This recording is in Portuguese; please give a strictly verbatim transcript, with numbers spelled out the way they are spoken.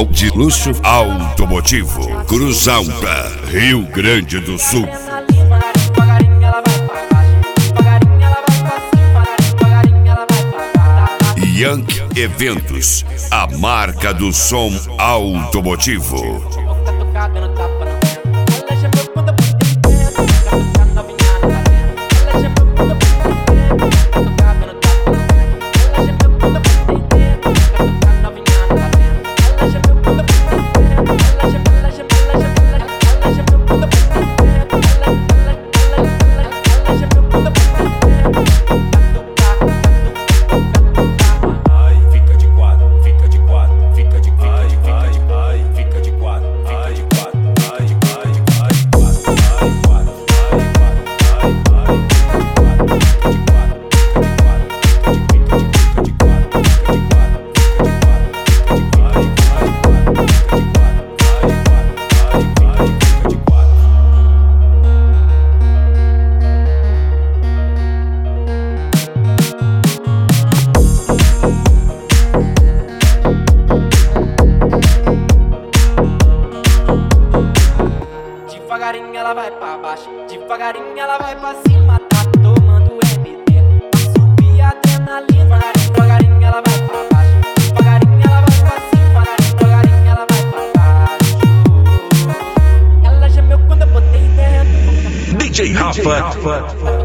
Manual de luxo automotivo. Cruz Alta, Rio Grande do Sul. Yankee Eventos, a marca do som automotivo. Devagarinho ela vai pra baixo, devagarinho ela vai pra cima. Tá tomando M D pra subir a adrenalina. Devagarinho ela vai pra baixo, devagarinho ela vai pra cima. Devagarinho ela vai pra baixo. Ela gemeu quando eu botei dentro. D J Rafa.